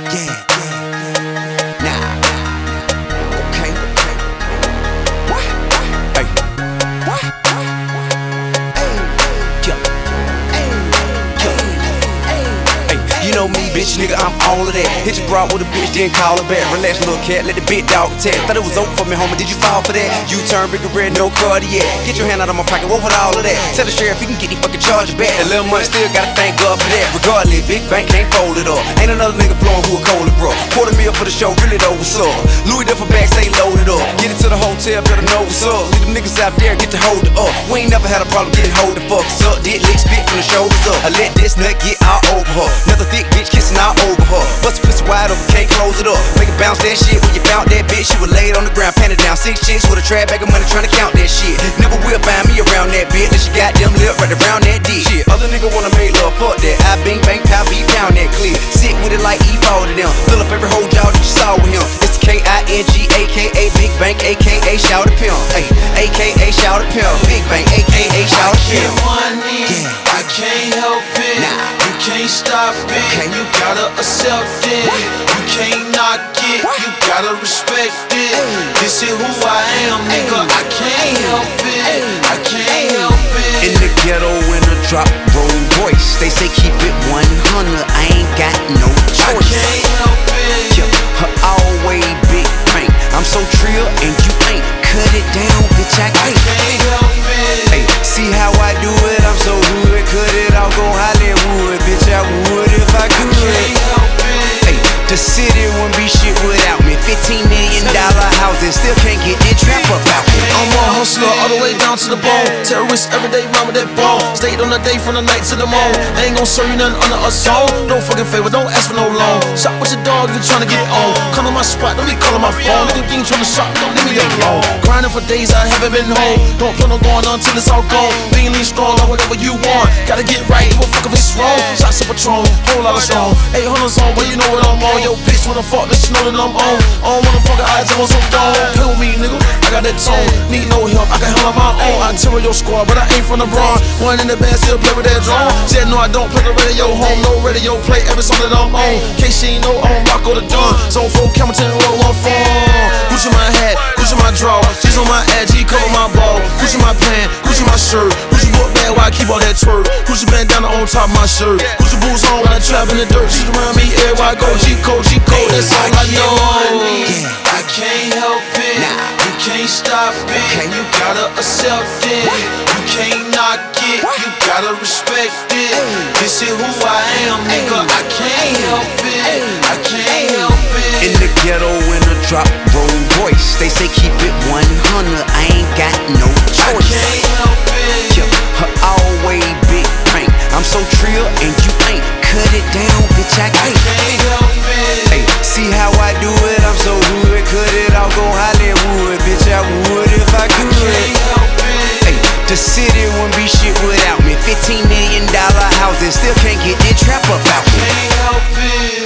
Yeah. Nah. Okay. What? Hey. What? Hey. Yo. Hey. Yo. Hey. You know me, bitch, nigga, I'm all of that. Hit your broad with a bitch, then call her back. Relax, little cat, let the big dog attack. Thought it was over for me, homie, did you fall for that? You turn big and red, no cardiac. Get your hand out of my pocket, what with all of that? Tell the sheriff he can get these fucking charges back. A little money still gotta thank God for that. Regardless, big bank can't fold it up. Ain't another nigga flowing who a colder, bro. Quarter meal for the show, really though, what's up? Louis Duffel bags, they loaded up. Get it to the hotel, better know what's up. Leave them niggas out there, get to hold it up. We ain't never had a problem getting hold the fuck. Suck, did lick, spit from the shoulders up. I let this nut get all over her. Another thick bitch kissing all over her. Bust a pussy wide open, can't close it up. Make it bounce that shit when you bounce that bitch. She was laid on the ground, panted down. 6 chicks with a trap bag of money trying to count that shit. Never will find me around that bitch. Unless she got them lip right around that dick. Shit, other nigga wanna make love, fuck that. I bing, bang, pow, beat, pound that clear. Sick with it like E4 to them. Fill up every whole jaw that you saw with him. It's the K-I-N-G, a.k.a. Big Bank, a.k.a. Shout a Pimp. Ay, a.k.a. Shout a Pimp. Big Bank, a.k.a. Shout a Pimp. Yeah. I can't help it. Nah. You can't stop it. Okay. You gotta accept it. What? You can't knock it. What? You gotta respect it. Ay. This is who I am, nigga. Ay. I can't help it. Ay. I can't help it. In the ghetto in a drop roll voice. They say keep it 100. I ain't got no I choice. can't help it. Yeah, her always big prank. I'm so trill and you ain't. Cut it down, bitch, I I can't. can't help it. Hey, see how I do it? I'm so good. Cut it off, go Hollywood, bitch. I would if I I could. can't help it. Hey, the city wouldn't be shit without me. $15 million houses, still can't get this trap up out me. I'm a hustler all the way down to the bone. Terrorist every day, round with that bone. Stayed on the day from the night to the morn. I ain't gon' serve you nothing under a song. No fucking favor, don't ask for no loan. Shop with your dog if you tryna get on. Come to my spot, don't be calling my phone. Nigga, you ain't tryna shop, don't leave me alone. Grinding for days, I haven't been home. Don't plan on going on till it's all gone. Being lean strong on whatever you want. Gotta get right, give a fuck if it's wrong. Shots of Patron, whole lot of strong. 800's on, but you know what I'm on. Yo, bitch, wanna fuck, bitch, you know that I'm on. I don't wanna fuck her eyes, I'm on some dome. Play with me, nigga, I got that tone. Need no help, I can handle my own. I tear your squad, but I ain't from the Bronx. One in the band, still play with that drum. Said no, I don't play the radio home. No radio play, every song that I'm on. Case she ain't know, I'm Rocco the Don. Zone 4, Camerton, roll one phone. Gucci my hat, Gucci my draw. She's on my edge, he cover my ball. Gucci my pants, Gucci my shirt. Gucci book bag, why I keep all that twerk. Gucci bandana on top of my shirt. Gucci boots on when I trap in the dirt. She's around me everywhere I go. G-code, that's all I know. I can't help it. You can't stop it. You gotta accept it. You can't knock it. You gotta respect it. This is who I am, nigga. I can't help it. I can't help it. In the ghetto in a drop roll voice. They say keep it 100. I ain't got no I choice. can't help it. Yeah, her always big prank. I'm so trill and you ain't. Cut it down, bitch, I I can't. can't help it. Hey, see how I do it? I'm so good. Cut it off, go Hollywood, bitch, I would if I I could. can't help it. Hey, the city wouldn't be shit without me. $15 million houses, still can't get this trap up out me. Can't help it.